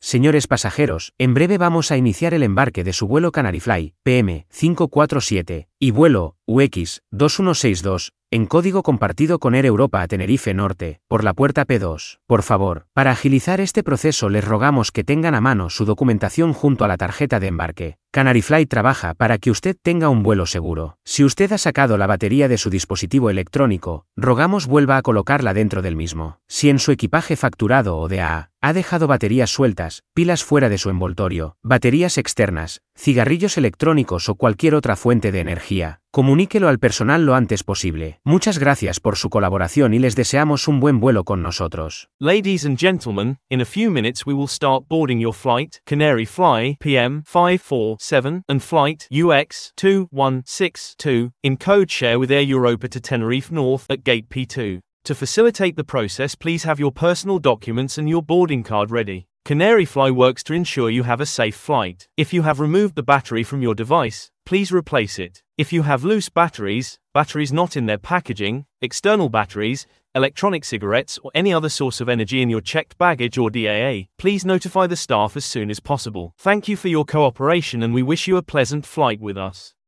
Señores pasajeros, en breve vamos a iniciar el embarque de su vuelo Canary Fly, PM 547, y vuelo UX 2162, en código compartido con Air Europa a Tenerife Norte, por la puerta P2. Por favor, para agilizar este proceso les rogamos que tengan a mano su documentación junto a la tarjeta de embarque. Canary Fly trabaja para que usted tenga un vuelo seguro. Si usted ha sacado la batería de su dispositivo electrónico, rogamos vuelva a colocarla dentro del mismo. Si en su equipaje facturado o DAA, ha dejado baterías sueltas, pilas fuera de su envoltorio, baterías externas, cigarrillos electrónicos o cualquier otra fuente de energía, comuníquelo al personal lo antes posible. Muchas gracias por su colaboración y les deseamos un buen vuelo con nosotros. Ladies and gentlemen, in a few minutes we will start boarding your flight, Canary Fly, PM 547, and flight UX 2162, in code share with Air Europa to Tenerife North at Gate P2. To facilitate the process, please have your personal documents and your boarding card ready. Canary Fly works to ensure you have a safe flight. If you have removed the battery from your device, please replace it. If you have loose batteries, batteries not in their packaging, external batteries, electronic cigarettes or any other source of energy in your checked baggage or DAA, please notify the staff as soon as possible. Thank you for your cooperation and we wish you a pleasant flight with us.